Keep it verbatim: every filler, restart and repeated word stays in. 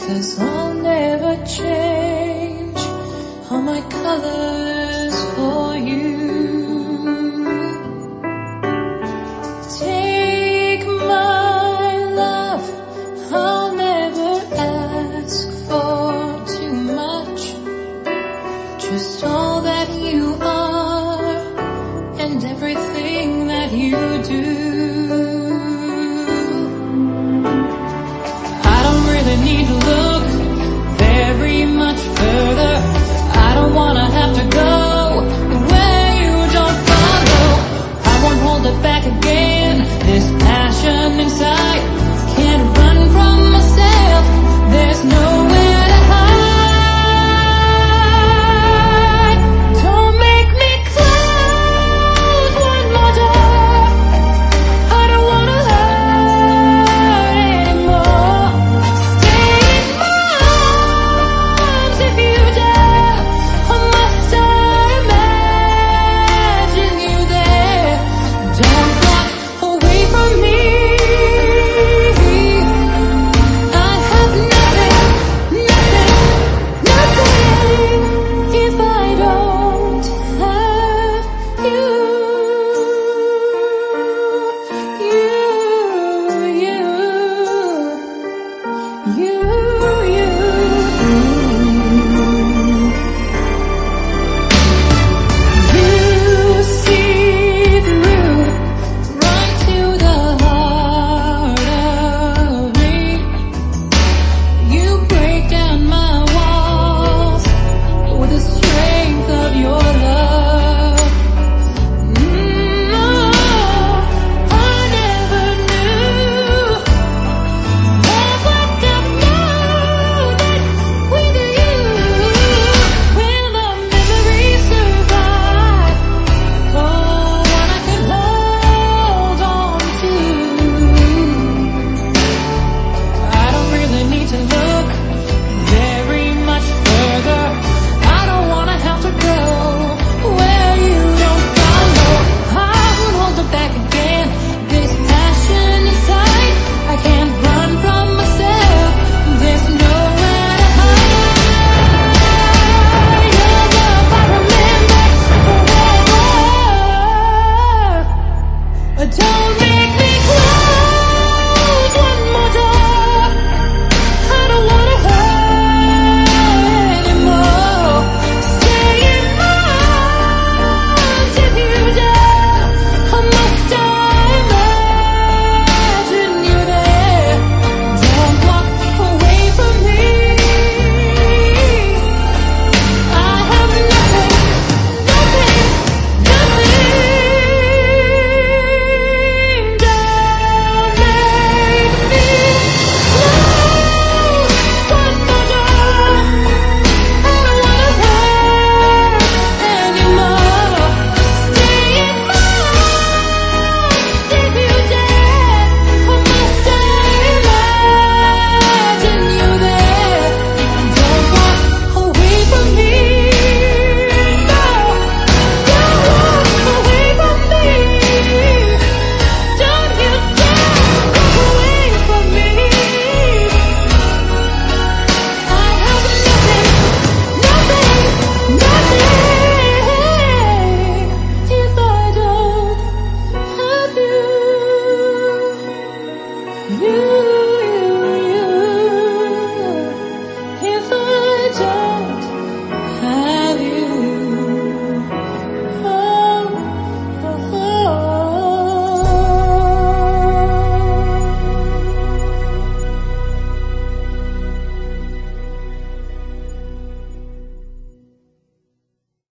'cause I'll never change all my colors for you. Take my love, I'll never ask for too much, just all that you are and everything that you do. Need to look very much further. I don't wanna have to go where you don't follow. I won't hold it back again. This passion inside can't run from myself. There's nowhere to hide. Don't make me close one more door. I don't wanna hurt anymore. You